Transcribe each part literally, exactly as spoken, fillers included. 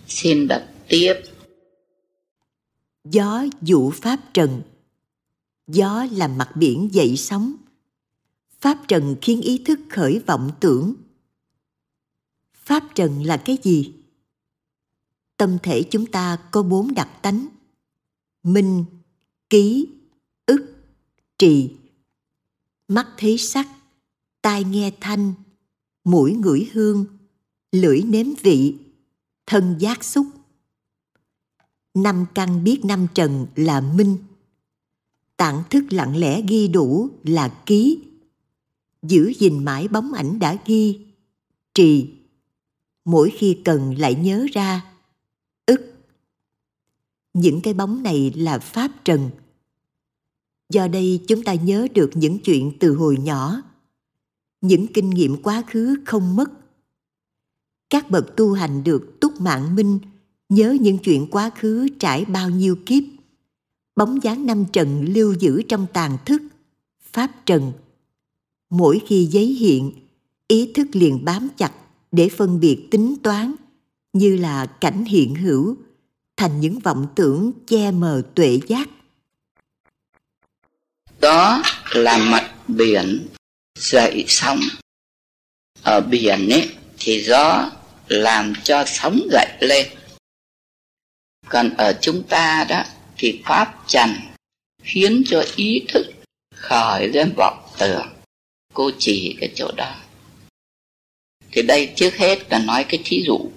Xin đọc tiếp. Gió dụ pháp trần. Gió làm mặt biển dậy sóng. Pháp trần khiến ý thức khởi vọng tưởng. Pháp trần là cái gì? Tâm thể chúng ta có bốn đặc tánh: minh, ký, ức, trì. Mắt thấy sắc, tai nghe thanh, mũi ngửi hương, lưỡi nếm vị, thân giác xúc. Năm căn biết năm trần là minh. Tạng thức lặng lẽ ghi đủ là ký. Giữ gìn mãi bóng ảnh đã ghi, trì. Mỗi khi cần lại nhớ ra, ức. Những cái bóng này là pháp trần. Do đây chúng ta nhớ được những chuyện từ hồi nhỏ, những kinh nghiệm quá khứ không mất. Các bậc tu hành được túc mạng minh nhớ những chuyện quá khứ trải bao nhiêu kiếp. Bóng dáng năm trần lưu giữ trong tàn thức, pháp trần. Mỗi khi giấy hiện, ý thức liền bám chặt để phân biệt tính toán, như là cảnh hiện hữu, thành những vọng tưởng che mờ tuệ giác. Đó là mặt biển dậy sóng. Ở biển ấy thì gió làm cho sóng dậy lên. Còn ở chúng ta đó thì pháp trần khiến cho ý thức khởi lên vọng tưởng. Cô chỉ cái chỗ đó. Thì đây trước hết là nói cái thí dụ.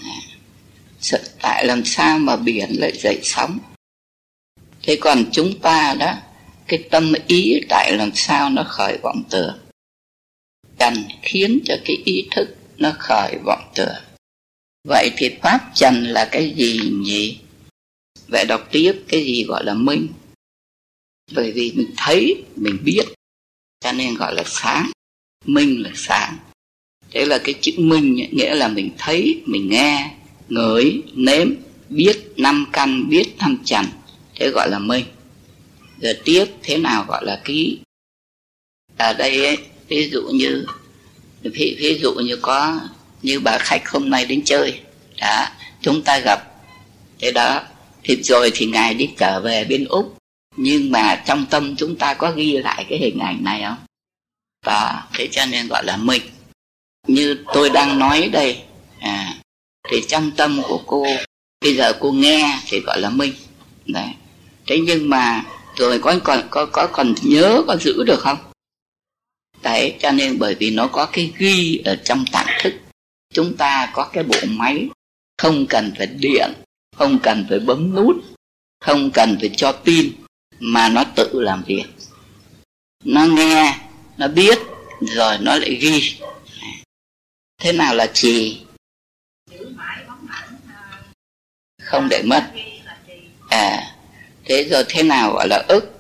Tại làm sao mà biển lại dậy sóng? Thế còn chúng ta đó, cái tâm ý tại làm sao nó khởi vọng tưởng? Trần khiến cho cái ý thức nó khởi vọng tưởng. Vậy thì pháp trần là cái gì nhỉ? Vậy đọc tiếp, cái gì gọi là minh? Bởi vì mình thấy, mình biết, cho nên gọi là sáng. Minh là sáng. Thế là cái chữ minh ấy, nghĩa là mình thấy, mình nghe, ngửi, nếm, biết năm căn, biết năm trần. Thế gọi là minh. Giờ tiếp, thế nào gọi là ký? Ở đây ấy, ví dụ như ví, ví dụ như có như bà khách hôm nay đến chơi đó, chúng ta gặp thế đó, thì rồi thì ngài đi trở về bên Úc, nhưng mà trong tâm chúng ta có ghi lại cái hình ảnh này không? Đó, thế cho nên gọi là minh. Như tôi đang nói đây à, thì trong tâm của cô bây giờ cô nghe thì gọi là minh đấy. Thế nhưng mà rồi có còn có có còn nhớ, có giữ được không? Đấy, cho nên bởi vì nó có cái ghi ở trong tạng thức. Chúng ta có cái bộ máy, không cần phải điện, không cần phải bấm nút, không cần phải cho pin, mà nó tự làm việc. Nó nghe, nó biết, rồi nó lại ghi. Thế nào là trì? Không để mất. À, thế rồi thế nào gọi là ức?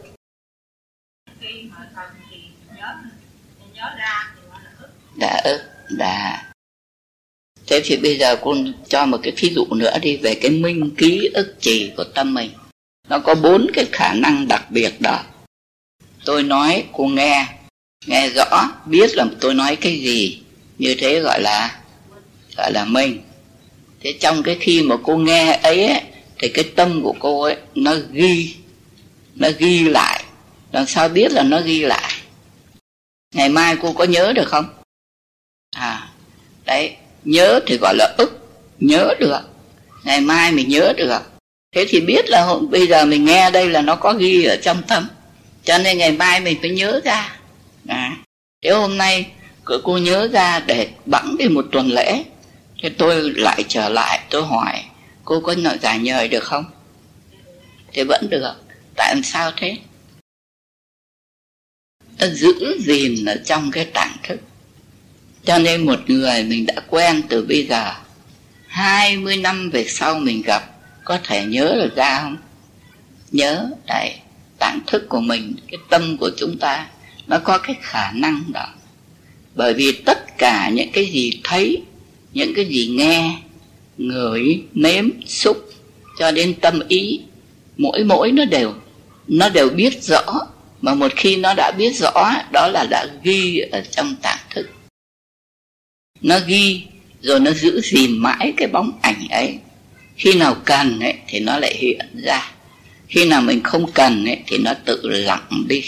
Đã ức, đã. Thế thì bây giờ cô cho một cái thí dụ nữa đi về cái minh ký ức trì của tâm mình. Nó có bốn cái khả năng đặc biệt đó. Tôi nói cô nghe, nghe rõ, biết là tôi nói cái gì, như thế gọi là gọi là minh. Thế trong cái khi mà cô nghe ấy, ấy thì cái tâm của cô ấy nó ghi, nó ghi lại. Làm sao biết là nó ghi lại? Ngày mai cô có nhớ được không? À, đấy, nhớ thì gọi là ức, nhớ được. Ngày mai mình nhớ được. Thế thì biết là bây giờ mình nghe đây là nó có ghi ở trong tâm, cho nên ngày mai mình phải nhớ ra. À, thế hôm nay cô nhớ ra để bẵng đi một tuần lễ. Thế tôi lại trở lại, tôi hỏi cô có nội giải nhời được không? Thế vẫn được. Tại làm sao thế? Nó giữ gìn ở trong cái tạng thức. Cho nên một người mình đã quen từ bây giờ, hai mươi năm về sau mình gặp, có thể nhớ được ra không? Nhớ, đấy, tạng thức của mình, cái tâm của chúng ta, nó có cái khả năng đó. Bởi vì tất cả những cái gì thấy, những cái gì nghe, ngửi, nếm, xúc, cho đến tâm ý, mỗi mỗi nó đều, nó đều biết rõ. Mà một khi nó đã biết rõ, đó là đã ghi ở trong tạng thức. Nó ghi, rồi nó giữ gìn mãi cái bóng ảnh ấy. Khi nào cần ấy, thì nó lại hiện ra. Khi nào mình không cần ấy, thì nó tự lặng đi.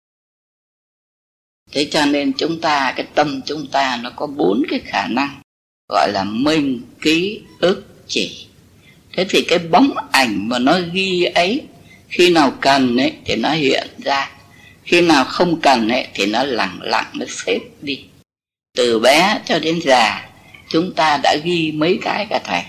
Thế cho nên chúng ta, cái tâm chúng ta nó có bốn cái khả năng, gọi là minh, ký, ức, chỉ. Thế thì cái bóng ảnh mà nó ghi ấy, khi nào cần ấy thì nó hiện ra, khi nào không cần ấy thì nó lặng lặng, nó xếp đi. Từ bé cho đến già chúng ta đã ghi mấy cái cả thầy?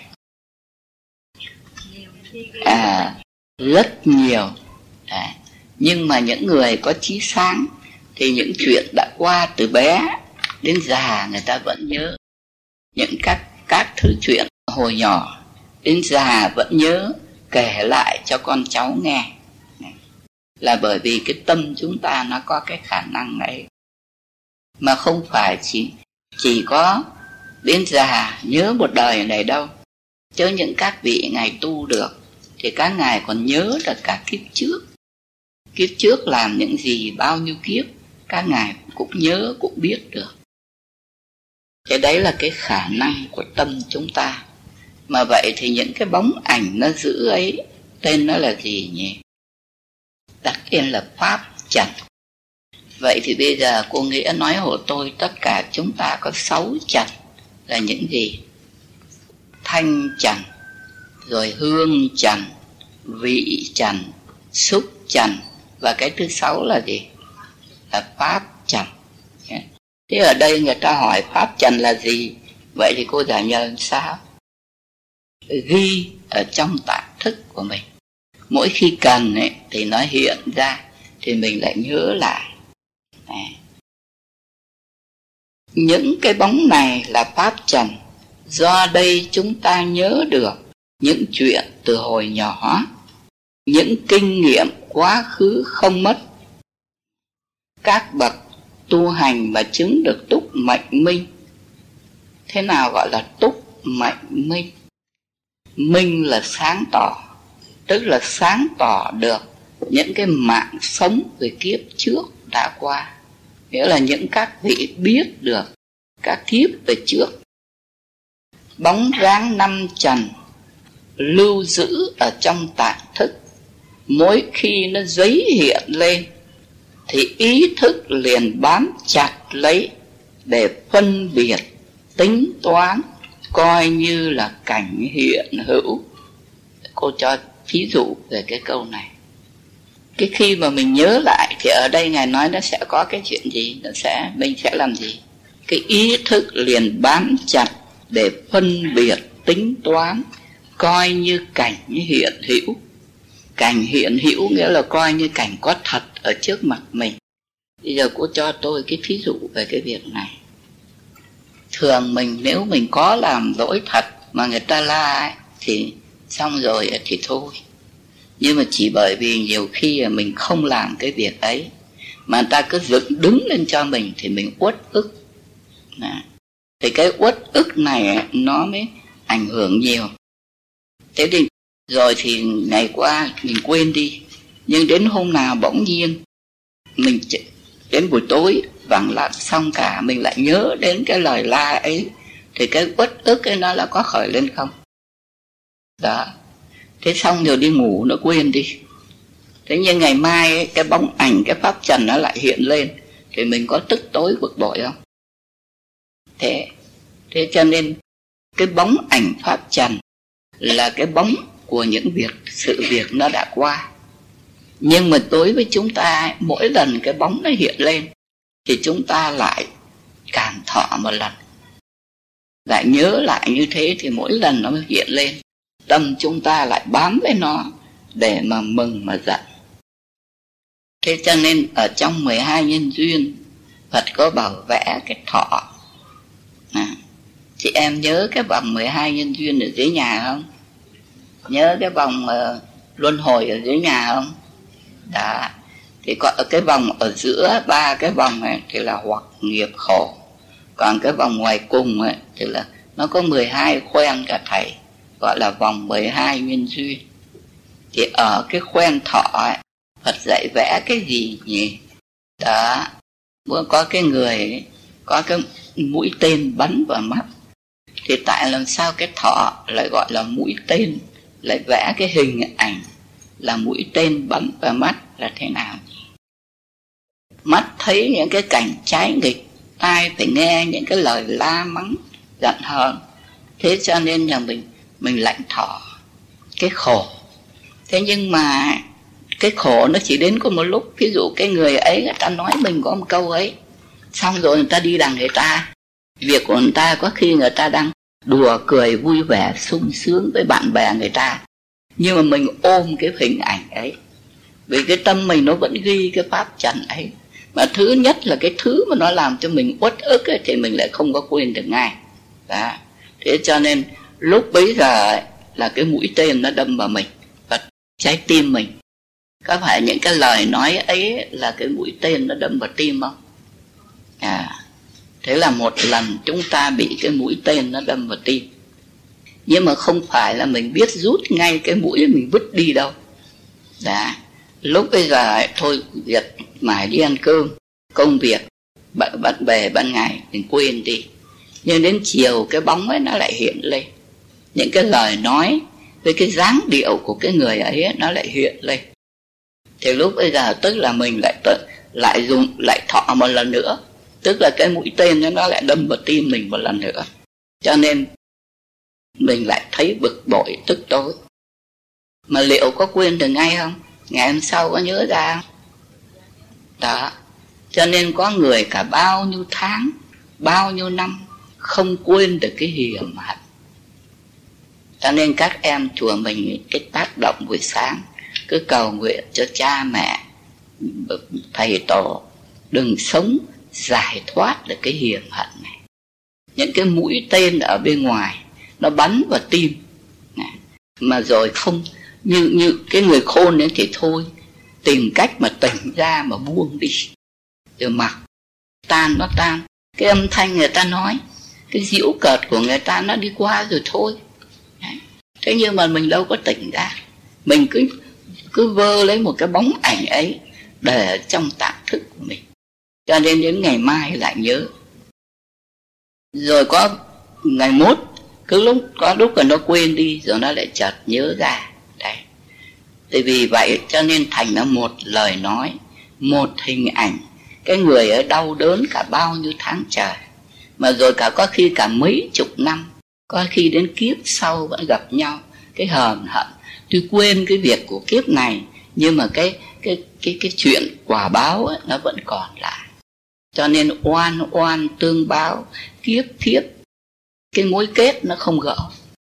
À, rất nhiều. À, nhưng mà những người có trí sáng thì những chuyện đã qua từ bé đến già người ta vẫn nhớ. Những các, các thứ chuyện hồi nhỏ đến già vẫn nhớ, kể lại cho con cháu nghe. Là bởi vì cái tâm chúng ta nó có cái khả năng ấy. Mà không phải chỉ, chỉ có đến già nhớ một đời này đâu. Chứ những các vị ngài tu được thì các ngài còn nhớ được cả kiếp trước. Kiếp trước làm những gì, bao nhiêu kiếp, các ngài cũng nhớ, cũng biết được. Thế đấy là cái khả năng của tâm chúng ta. Mà vậy thì những cái bóng ảnh nó giữ ấy, tên nó là gì nhỉ? Đặt tên là pháp trần. Vậy thì bây giờ cô Nghĩa nói hộ tôi, tất cả chúng ta có sáu trần là những gì? Thanh trần, rồi hương trần, vị trần, xúc trần, và cái thứ sáu là gì? Là pháp trần. Thế ở đây người ta hỏi pháp trần là gì? Vậy thì cô giải nhờ làm sao? Ghi ở trong tạng thức của mình. Mỗi khi cần ấy, thì nó hiện ra, thì mình lại nhớ lại. Này. Những cái bóng này là pháp trần. Do đây chúng ta nhớ được những chuyện từ hồi nhỏ, những kinh nghiệm quá khứ không mất. Các bậc tu hành mà chứng được túc mệnh minh. Thế nào gọi là túc mệnh minh? Minh là sáng tỏ, tức là sáng tỏ được những cái mạng sống về kiếp trước đã qua. Nghĩa là những các vị biết được các kiếp về trước. Bóng dáng năm trần lưu giữ ở trong tạng thức. Mỗi khi nó giấy hiện lên thì ý thức liền bám chặt lấy để phân biệt, tính toán, coi như là cảnh hiện hữu. Cô cho ví dụ về cái câu này. Cái khi mà mình nhớ lại thì ở đây Ngài nói nó sẽ có cái chuyện gì? Nó sẽ, mình sẽ làm gì? Cái ý thức liền bám chặt để phân biệt, tính toán, coi như cảnh hiện hữu. Cảnh hiện hữu nghĩa là coi như cảnh có thật ở trước mặt mình. Bây giờ cô cho tôi cái ví dụ về cái việc này. Thường mình nếu mình có làm lỗi thật mà người ta la ấy, thì xong rồi thì thôi. Nhưng mà chỉ bởi vì nhiều khi mình không làm cái việc ấy mà người ta cứ dựng đứng lên cho mình thì mình uất ức. Thì cái uất ức này nó mới ảnh hưởng nhiều. Thế thì rồi thì ngày qua mình quên đi. Nhưng đến hôm nào bỗng nhiên mình đến buổi tối vắng lặng xong cả, mình lại nhớ đến cái lời la ấy, thì cái uất ức ấy nó là có khởi lên không? Đó. Thế xong rồi đi ngủ nó quên đi. Thế nhưng ngày mai ấy, cái bóng ảnh, cái pháp trần nó lại hiện lên, thì mình có tức tối bực bội không? Thế Thế cho nên cái bóng ảnh pháp trần là cái bóng của những việc, sự việc nó đã qua. Nhưng mà đối với chúng ta, mỗi lần cái bóng nó hiện lên thì chúng ta lại cảm thọ một lần, lại nhớ lại như thế, thì mỗi lần nó hiện lên, tâm chúng ta lại bám lấy nó để mà mừng mà giận. Thế cho nên ở trong mười hai nhân duyên, Phật có bảo vẽ cái thọ. À, chị em nhớ cái vòng mười hai nhân duyên ở dưới nhà không? Nhớ cái vòng uh, luân hồi ở dưới nhà không? Đó. Thì có cái vòng ở giữa ba cái vòng này thì là hoặc nghiệp khổ. Còn cái vòng ngoài cùng ấy thì là nó có mười hai khoen cả thầy, gọi là vòng mười hai nhân duyên. Thì ở cái khoen thọ ấy, Phật dạy vẽ cái gì nhỉ? Đó. Có cái người ấy, có cái mũi tên bắn vào mắt, Thì tại làm sao cái thọ lại gọi là mũi tên, lại vẽ cái hình ảnh là mũi tên bắn vào mắt là thế nào? Mắt thấy những cái cảnh trái nghịch, tai phải nghe những cái lời la mắng giận hờn. Thế cho nên là mình mình lãnh thọ cái khổ. Thế nhưng mà cái khổ nó chỉ đến có một lúc. Ví dụ cái người ấy người ta nói mình có một câu ấy, xong rồi người ta đi đằng người ta, việc của người ta có khi người ta đang đùa cười vui vẻ sung sướng với bạn bè người ta, nhưng mà mình ôm cái hình ảnh ấy, vì cái tâm mình nó vẫn ghi cái pháp trần ấy. Mà thứ nhất là cái thứ mà nó làm cho mình uất ức ấy, thì mình lại không có quên được ngay. Đó. Thế cho nên lúc bấy giờ ấy, là cái mũi tên nó đâm vào mình và trái tim mình. Có phải những cái lời nói ấy là cái mũi tên nó đâm vào tim không? À, thế là một lần chúng ta bị cái mũi tên nó đâm vào tim. Nhưng mà không phải là mình biết rút ngay cái mũi mình vứt đi đâu. Đó. Lúc bây giờ ấy, thôi việc mải đi ăn cơm, công việc, bận bề ban ngày mình quên đi. Nhưng đến chiều cái bóng ấy nó lại hiện lên. Những cái lời nói với cái dáng điệu của cái người ấy, ấy nó lại hiện lên. Thì lúc bây giờ tức là mình lại tự, lại dùng lại thọ một lần nữa, tức là cái mũi tên nó lại đâm vào tim mình một lần nữa. Cho nên mình lại thấy bực bội tức tối. Mà liệu có quên được ngay không? Ngày hôm sau có nhớ ra không? Đó. Cho nên có người cả bao nhiêu tháng, bao nhiêu năm không quên được cái hiểm hận. Cho nên các em chùa mình cái tác động buổi sáng cứ cầu nguyện cho cha mẹ, thầy tổ đừng sống giải thoát được cái hiểm hận này. Những cái mũi tên ở bên ngoài nó bắn vào tim này. Mà rồi không như, như cái người khôn ấy thì thôi, tìm cách mà tỉnh ra mà buông đi, rồi mặc tan nó tan. Cái âm thanh người ta nói, cái giễu cợt của người ta nó đi qua rồi thôi. Đấy. Thế nhưng mà mình đâu có tỉnh ra, mình cứ cứ vơ lấy một cái bóng ảnh ấy để trong tạm thức của mình, cho nên đến ngày mai lại nhớ. Rồi có ngày mốt cứ lúc có lúc là nó quên đi, rồi nó lại chợt nhớ ra. Đấy. Thì vì vậy cho nên thành là một lời nói, một hình ảnh. Cái người ấy đau đớn cả bao nhiêu tháng trời, mà rồi cả có khi cả mấy chục năm, có khi đến kiếp sau vẫn gặp nhau. Cái hờn hận, tôi quên cái việc của kiếp này, nhưng mà cái cái cái cái chuyện quả báo ấy, nó vẫn còn lại. Cho nên oan oan tương báo, kiếp kiếp, cái mối kết nó không gỡ.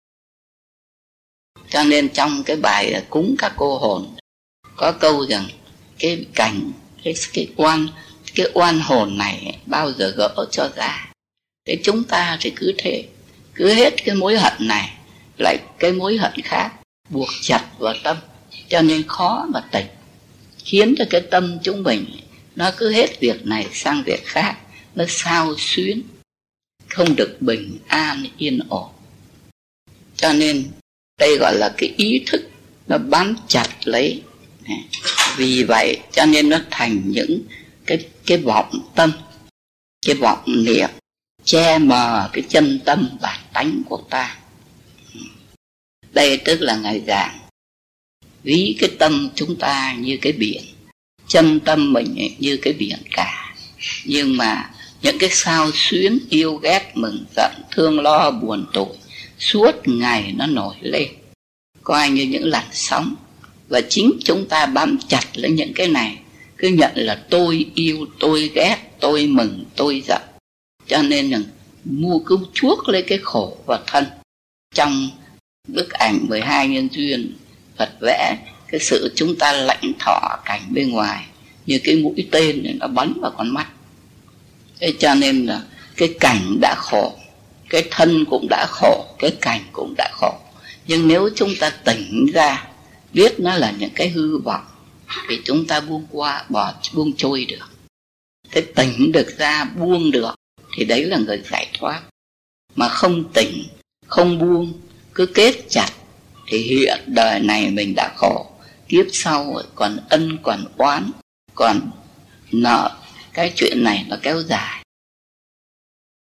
Cho nên trong cái bài cúng các cô hồn có câu rằng cái cảnh cái cái oan cái oan hồn này bao giờ gỡ cho ra. Thế chúng ta thì cứ thế, cứ hết cái mối hận này lại cái mối hận khác buộc chặt vào tâm, cho nên khó mà tỉnh, khiến cho cái tâm chúng mình nó cứ hết việc này sang việc khác, nó xao xuyến, không được bình an yên ổn. Cho nên đây gọi là cái ý thức nó bám chặt lấy. Vì vậy cho nên nó thành những cái cái vọng tâm, cái vọng niệm che mờ cái chân tâm bản tánh của ta. Đây tức là Ngài giảng ví cái tâm chúng ta như cái biển, chân tâm mình như cái biển cả. Nhưng mà những cái sao xuyến yêu ghét mừng giận thương lo buồn tủi suốt ngày nó nổi lên, coi như những làn sóng. Và chính chúng ta bám chặt lấy những cái này, cứ nhận là tôi yêu, tôi ghét, tôi mừng, tôi giận. Cho nên là mua cứ chuốc lấy cái khổ vào thân. Trong bức ảnh mười hai nhân duyên, Phật vẽ cái sự chúng ta lãnh thọ cảnh bên ngoài như cái mũi tên này nó bắn vào con mắt. Thế cho nên là cái cảnh đã khổ, cái thân cũng đã khổ, cái cảnh cũng đã khổ. Nhưng nếu chúng ta tỉnh ra, biết nó là những cái hư vọng, thì chúng ta buông qua, bỏ buông trôi được. Thế tỉnh được ra, buông được, thì đấy là người giải thoát. Mà không tỉnh, không buông, cứ kết chặt, thì hiện đời này mình đã khổ, kiếp sau còn ân, còn oán, còn nợ. Cái chuyện này nó kéo dài.